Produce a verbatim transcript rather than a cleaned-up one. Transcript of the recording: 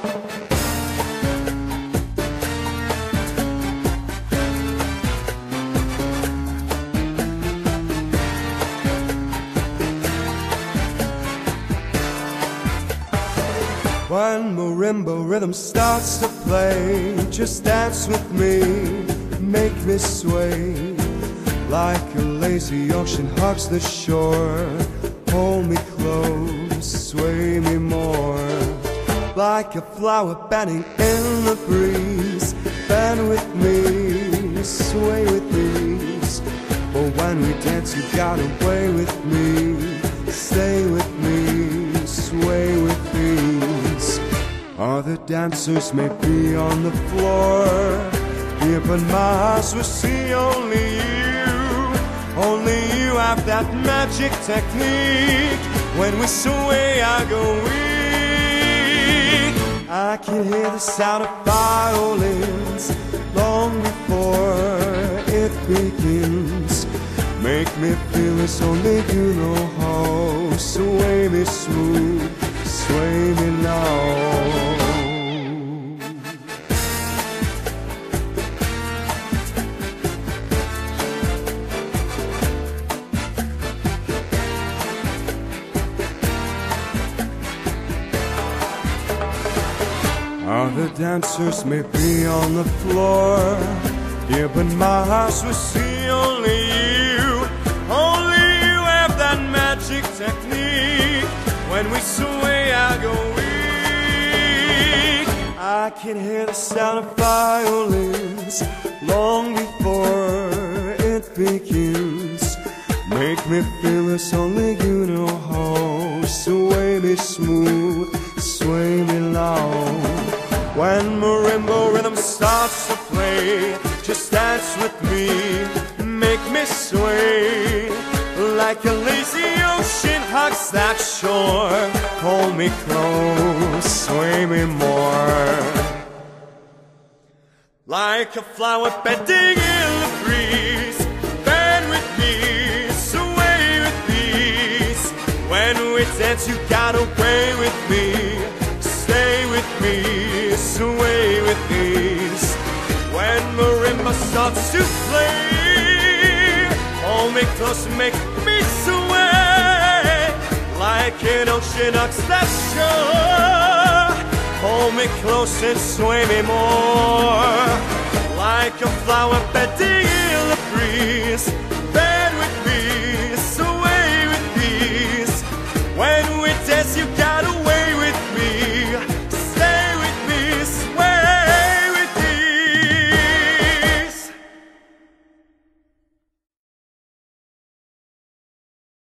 When marimba rhythm starts to play, just dance with me, make me sway. Like a lazy ocean hugs the shore, hold me close, sway me more. Like a flower bending in the breeze, bend with me, sway with ease. But when we dance you gotta way with me, stay with me, sway with ease. Other dancers may be on the floor, here but my eyes will see only you. Only you have that magic technique. When we sway I go weak. I can hear the sound of violins long before it begins. Make me feel it's only you know how. Sway me smooth, sway me now. Other dancers may be on the floor, yeah, but my eyes will see only you. Only you have that magic technique. When we sway I go weak. I can hear the sound of violins long before it begins. Make me feel it's only you know how. Sway me smooth, sway me loud. When marimba rhythm starts to play, just dance with me, make me sway. Like a lazy ocean hugs that shore, hold me close, sway me more. Like a flower bending in the breeze, bend with me, sway with ease. When we dance you got away with me, stay with me, sway with ease. When marimba starts to play, hold me close, make me sway. Like an ocean hugs that shore, hold me close and sway me more. Like a flower bending in the breeze,